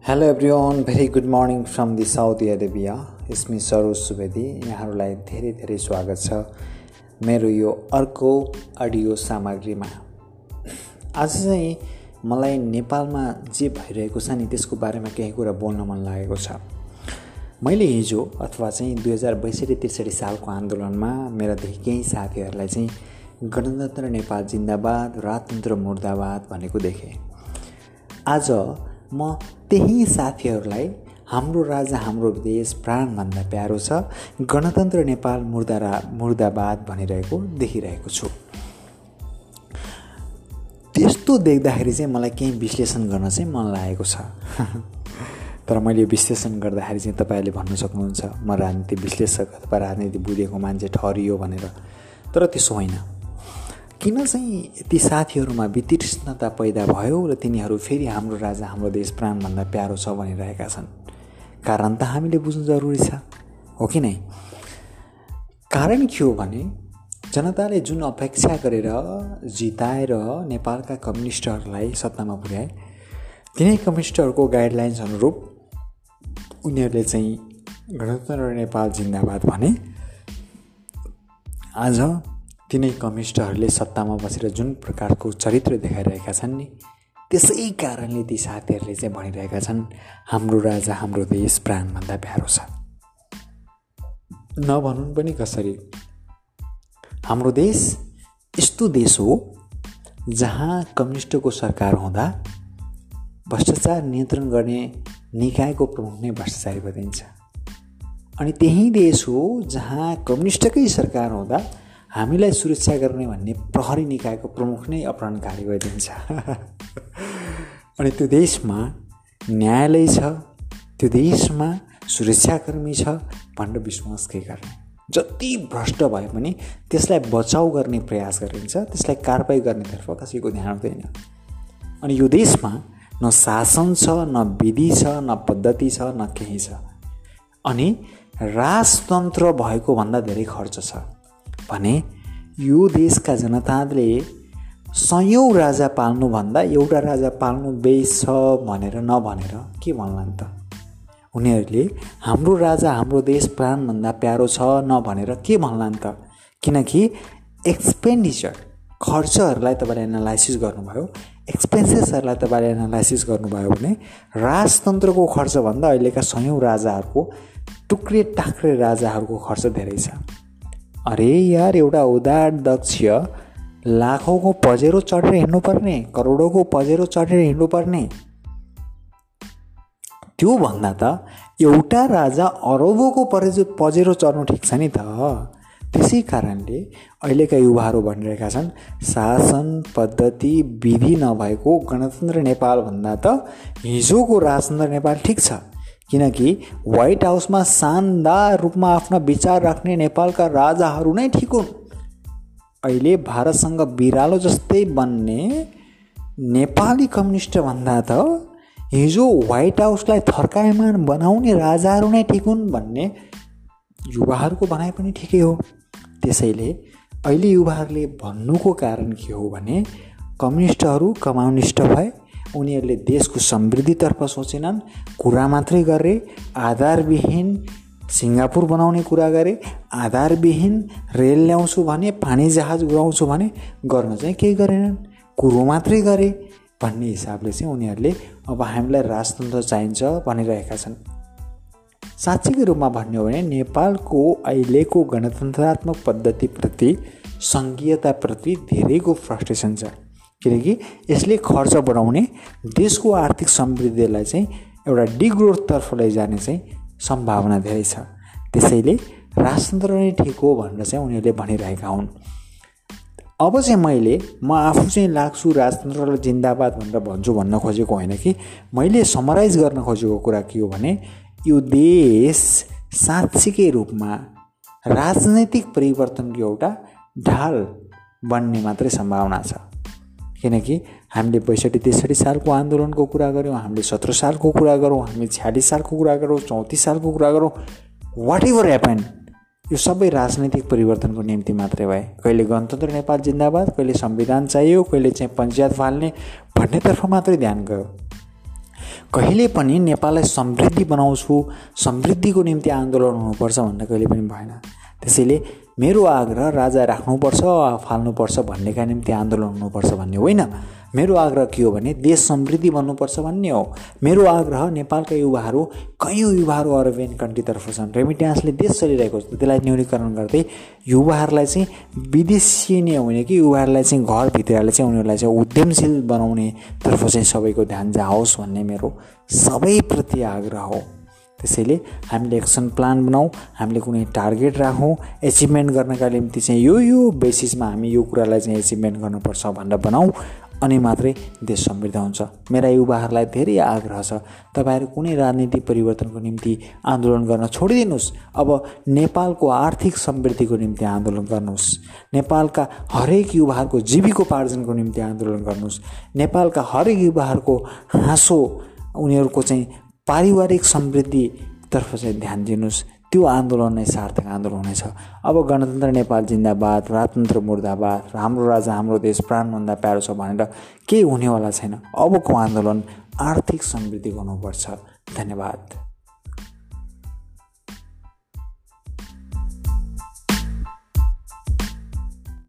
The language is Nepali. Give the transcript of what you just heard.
Hello everyone, very good morning from the Saudi Arabia. It's me Saroj Subedi. यहाँहरूलाई धेरै धेरै स्वागत छ मेरो यो अर्को अडियो सामग्रीमा. आज चाहिँ मलाई नेपालमा जे भइरहेको छ नि त्यसको बारेमा केही कुरा बोल्न मन लागेको छ. मैले हिजो अथवा चाहिँ 2062-63 सालको आन्दोलनमा मेरादेखि केही साथीहरूलाई चाहिँ गणतन्त्र नेपाल जिन्दाबाद, राजतन्त्र मुर्दाबाद भनेको देखेँ. आज म त्यही साथीहरूलाई हाम्रो राजा हाम्रो देश प्राणभन्दा प्यारो छ, गणतन्त्र नेपाल मुर्दाबाद भनिरहेको देखिरहेको छु. त्यस्तो देख्दाखेरि चाहिँ मलाई केही विश्लेषण गर्न चाहिँ मन लागेको छ. तर मैले यो विश्लेषण गर्दाखेरि चाहिँ तपाईँहरूले भन्न सक्नुहुन्छ म राजनीति विश्लेषक अथवा राजनीति बुझेको मान्छे ठहरियो भनेर. तर त्यसो होइन. किन चाहिँ ती साथीहरूमा वितृष्णता पैदा भयो र तिनीहरू फेरि हाम्रो राजा हाम्रो देश प्राणभन्दा प्यारो छ भनिरहेका छन्? कारण त हामीले बुझ्नु जरुरी छ, हो कि नै? कारण के हो भने जनताले जुन अपेक्षा गरेर जिताएर नेपालका कम्युनिस्टहरूलाई सत्तामा पुर्याए, तिनै कम्युनिस्टहरूको गाइडलाइन्स अनुरूप उनीहरूले चाहिँ गणतन्त्र नेपाल जिन्दाबाद भने. आज तिनै कम्युनिस्टहरूले सत्तामा बसेर जुन प्रकारको चरित्र देखाइरहेका छन् नि, त्यसै कारणले ती साथीहरूले चाहिँ भनिरहेका छन् हाम्रो राजा हाम्रो देश प्राणभन्दा प्यारो छ. नभनुन् पनि कसरी, हाम्रो देश यस्तो देश हो जहाँ कम्युनिस्टको सरकार हुँदा भ्रष्टाचार नियन्त्रण गर्ने निकायको प्रमुख नै भ्रष्टाचारी बनिन्छ. अनि त्यही देश हो जहाँ कम्युनिस्टकै सरकार हुँदा हामीलाई सुरक्षा गर्ने भन्ने प्रहरी निकायको प्रमुख नै अपहरणकारी भइदिन्छ. अनि त्यो देशमा न्यायालय छ, त्यो देशमा सुरक्षाकर्मी छ भनेर विश्वास के गर्ने? जति भ्रष्ट भए पनि त्यसलाई बचाउ गर्ने प्रयास गरिन्छ, त्यसलाई कारबाही गर्नेतर्फ कसैको ध्यान हुँदैन. अनि यो देशमा न शासन छ, न विधि छ, न पद्धति छ, न केही छ. अनि राजतन्त्र भएको भन्दा धेरै खर्च छ भने यो देशका जनताले 100औं राजा पाल्नुभन्दा एउटा राजा पाल्नु बेस छ भनेर नभनेर के भन्लान् त? उनीहरूले हाम्रो राजा हाम्रो देश प्राणभन्दा प्यारो छ नभनेर के भन्लान् त? किनकि एक्सपेन्डिचर खर्चहरूलाई तपाईँले एनालाइसिस गर्नुभयो, एक्सपेन्सेसहरूलाई तपाईँले एनालाइसिस गर्नुभयो भने राजतन्त्रको खर्चभन्दा अहिलेका 100औं राजाहरूको टुक्रे टाक्रे राजाहरूको खर्च धेरै छ. अरे यार, एउटा उदार दक्ष लाखौँको पजेरो चढेर हिँड्नुपर्ने, करोडौँको पजेरो चढेर हिँड्नुपर्ने, त्यो भन्दा त एउटा राजा अरबौँको पजेरो चढ्नु ठिक छ नि त. त्यसै कारणले अहिलेका युवाहरू भनिरहेका छन् शासन पद्धति विधि नभएको गणतन्त्र नेपाल भन्दा त हिजोको राजतन्त्र नेपाल ठिक छ. किनकि व्हाइट हाउसमा शानदार रूपमा आफ्ना विचार राख्ने नेपालका राजाहरू नै ठिक हुन्. अहिले भारतसँग बिरालो जस्तै बन्ने नेपाली कम्युनिस्ट भन्दा त हिजो व्हाइट हाउसलाई थर्कायमान बनाउने राजाहरू नै ठिक हुन् भन्ने युवाहरूको भनाइ पनि ठिकै हो. त्यसैले अहिले युवाहरूले भन्नुको कारण के हो भने कम्युनिस्टहरू कम्युनिस्ट भए, उनीहरूले देशको समृद्धितर्फ सोचेनन्, कुरा मात्रै गरे. आधारविहीन सिङ्गापुर बनाउने कुरा गरे, आधारविहीन रेल ल्याउँछु भने, पानी जहाज उडाउँछु भने गर्न चाहिँ केही गरेनन्, कुरो मात्रै गरे भन्ने हिसाबले चाहिँ उनीहरूले अब हामीलाई राजतन्त्र चाहिन्छ भनिरहेका छन्. साँच्चीकै रूपमा भन्ने हो भने नेपालको अहिलेको गणतन्त्रात्मक पद्धतिप्रति, सङ्घीयताप्रति धेरैको फ्रस्ट्रेसन छ. किनकि यसले खर्च बढाउने, देशको आर्थिक समृद्धिलाई चाहिँ एउटा डिग्रोथतर्फ लैजाने चाहिँ सम्भावना धेरै छ. त्यसैले राजतन्त्र नै ठिक हो भनेर चाहिँ उनीहरूले भनिरहेका हुन्. अब चाहिँ म आफू चाहिँ लाग्छु राजतन्त्रलाई जिन्दाबाद भनेर भन्छु भन्न खोजेको होइन कि मैले समराइज गर्न खोजेको कुरा के हो भने यो देश साँच्चीकै रूपमा राजनैतिक परिवर्तनको एउटा ढाल बन्ने मात्रै सम्भावना छ. किनकि हामीले 62-63 सालको आन्दोलनको कुरा गऱ्यौँ, हामीले 17 सालको कुरा गरौँ, हामीले 46 सालको कुरा गरौँ, 34 सालको कुरा गरौँ, वाट एभर ह्यापन, यो सबै राजनैतिक परिवर्तनको निम्ति मात्रै भए. कहिले गणतन्त्र नेपाल जिन्दाबाद, कहिले संविधान चाहियो, कहिले चाहिँ पञ्चायत फाल्ने भन्नेतर्फ मात्रै ध्यान गयो. कहिले पनि नेपाललाई समृद्धि बनाउँछु, समृद्धिको निम्ति आन्दोलन हुनुपर्छ भन्ने कहिले पनि भएन। त्यसैले मेरो आग्रह राजा राख्नुपर्छ फाल्नुपर्छ भन्नेका निम्ति आन्दोलन हुनुपर्छ भन्ने होइन। मेरो आग्रह के हो भने देश समृद्धि बन्नुपर्छ भन्ने हो। मेरो आग्रह नेपालका युवाहरू, कयौँ युवाहरू अरेबियन कन्ट्रीतर्फ छन्, रेमिट्यान्सले देश चलिरहेको छ, त्यसलाई न्यूनीकरण गर्दै युवाहरूलाई चाहिँ विदेशी नै होइन कि युवाहरूलाई चाहिँ घरभित्रले चाहिँ उनीहरूलाई चाहिँ उद्यमशील बनाउने तर्फ चाहिँ सबैको ध्यान जाओस् भन्ने मेरो सबैप्रति आग्रह हो। त्यसैले हामीले एक्सन प्लान बनाऊ, हामीले कुनै टार्गेट राखौँ, एचिभमेन्ट गर्नका निम्ति चाहिँ यो बेसिसमा हामी यो कुरालाई चाहिँ एचिभमेन्ट गर्नुपर्छ भनेर बनाऊ, अनि मात्रै देश समृद्ध हुन्छ। मेरा युवाहरूलाई धेरै आग्रह छ, तपाईहरू कुनै राजनीतिक परिवर्तनको निम्ति आन्दोलन गर्न छोडिदिनुहोस्। अब नेपालको आर्थिक समृद्धिको निम्ति आन्दोलन गर्नुहोस्, नेपालका हरेक युवाहरूको जीविकोपार्जनको निम्ति आन्दोलन गर्नुहोस्, नेपालका हरेक युवाहरूको हाँसो, उनीहरूको चाहिँ पारिवारिक समृद्धितर्फ चाहिँ ध्यान दिनुहोस्। त्यो आन्दोलन नै सार्थक आन्दोलन हुनेछ। अब गणतन्त्र नेपाल जिन्दाबाद, राजतन्त्र मुर्दाबाद, हाम्रो राजा हाम्रो देश प्राणभन्दा प्यारो छ भनेर केही हुनेवाला छैन। अबको आन्दोलन आर्थिक समृद्धि गर्नुपर्छ। धन्यवाद।